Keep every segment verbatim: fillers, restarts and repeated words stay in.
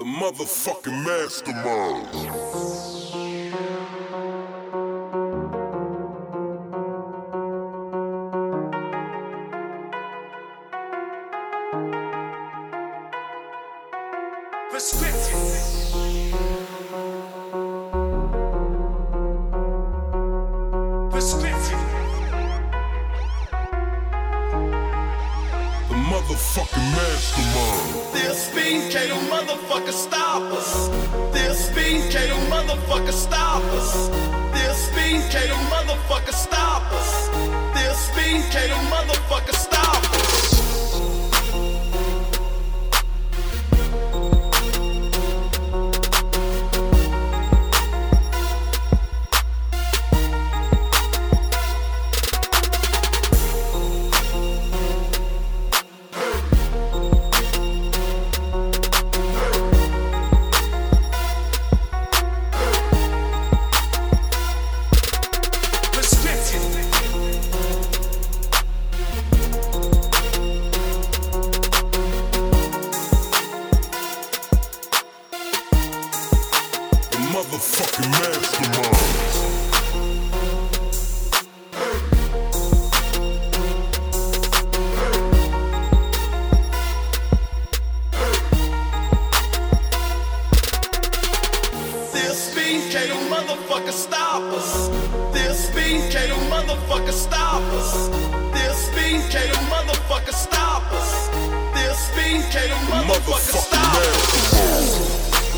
The motherfucking mastermind. Prescription. Prescription. The motherfucking mastermind. This speed can't no motherfucker stop us. This speed can't no motherfucker stop us. This speed can't no motherfucker stop us. This speed can't no motherfucker stop us. Motherfucking mastermind. This speed can't no motherfucker stop us. This speed can't no motherfucker stop us. This speed can't no motherfucker stop us. This speed can't no motherfucker stop us.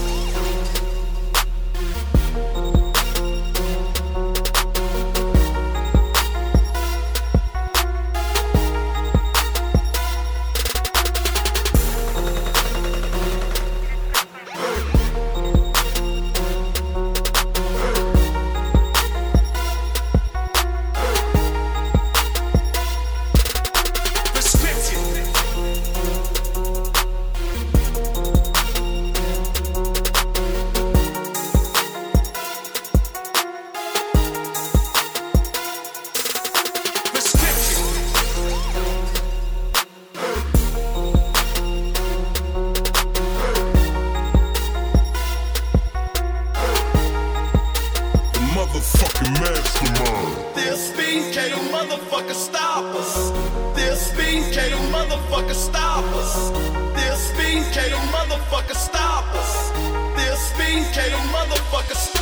Motherfucking mastermind. This speed can't no motherfucker stop us. This speed can't no motherfucker stop us. This speed can't no motherfucker stop us. This speed can't no motherfucker stop us.